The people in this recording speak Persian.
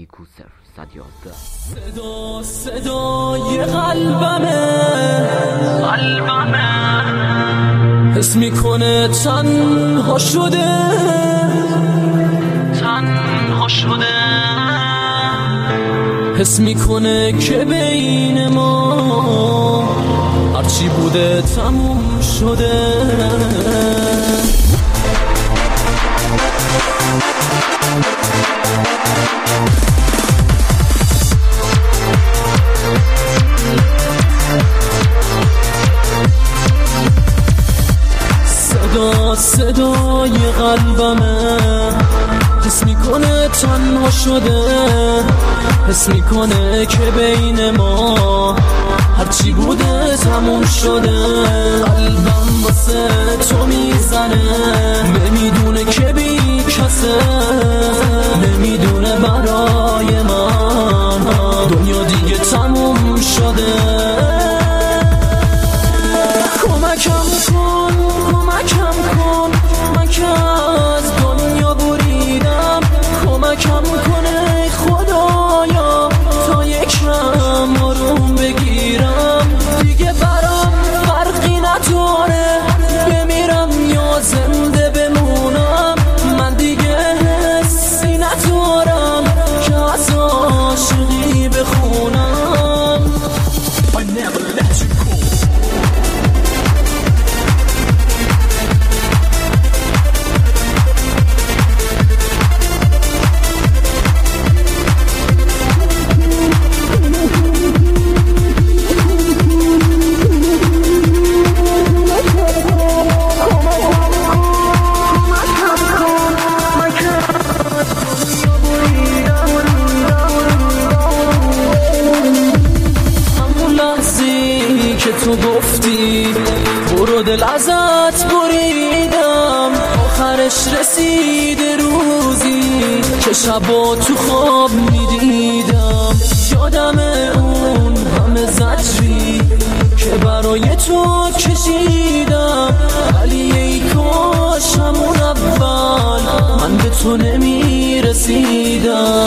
کوسر 111. صدا صدای قلبمه حس میکنه تنها شده حس میکنه که بین ما هرچی بوده تموم شده. صدا صدای قلبمه حس میکنه تنها شده حس میکنه که بین ما هرچی بوده تموم شده. قلبم واسه تو میزنه نمیدونه که بی کسه نمیدونه برای من دنیا دیگه تموم شده. کمکم کن من که از دنیا بریدم کمکم کنه خدایا تا یکم آروم بگیرم دیگه برام فرقی نداره بمیرم یا زنده بمونم من دیگه حسی ندارم که از عاشقی بخونم. I never let you go. که تو گفتی برو دل ازت بریدم آخرش رسید روزی که شبا تو خواب میدیدم یادم اون همه زجری که برای تو کشیدم ولی ای کاش همون اول من به تو نمیرسیدم.